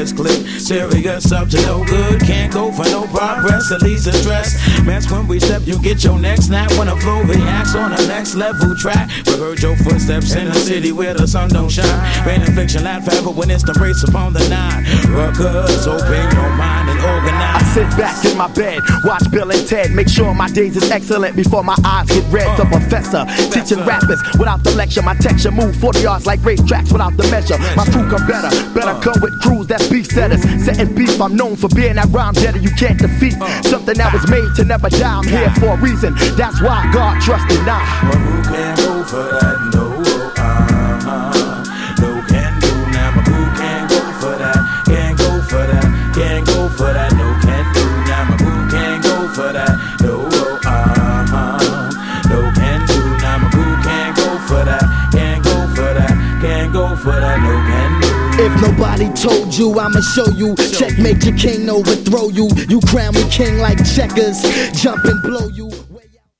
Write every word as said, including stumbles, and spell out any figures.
this clip. Serious up to no good, can't go for no progress, at least address. Mess when we step, you get your neck snap when the flow reacts on the next level track. Reheard your footsteps in a city where the sun don't shine. Rain and fiction laugh forever when it's the race upon the nine. Ruckus, open your mind and organize. I sit back in my bed, watch Bill and Ted, make sure my days is excellent before my eyes get red. The professor teaching rappers without the lecture. My texture move forty yards like racetracks without the measure. My crew come better, better come with crews that's beef setters. Setting beef, I'm known for being that rhyme jetter you can't defeat. Something that was made to never die. I'm here for a reason. That's why God trusted now. Well, who can go for that? No, uh-huh. No can do now. But who can go for that? Can't go for that. Can't go for that. No can do now. But who can go for that? No, uh-huh. No can do now. But who can go for that? Can't go for that. Can't go for that. No can do. If nobody told you, I'ma show you. Checkmate your king, overthrow you. You crown me king like checkers, jump and blow you.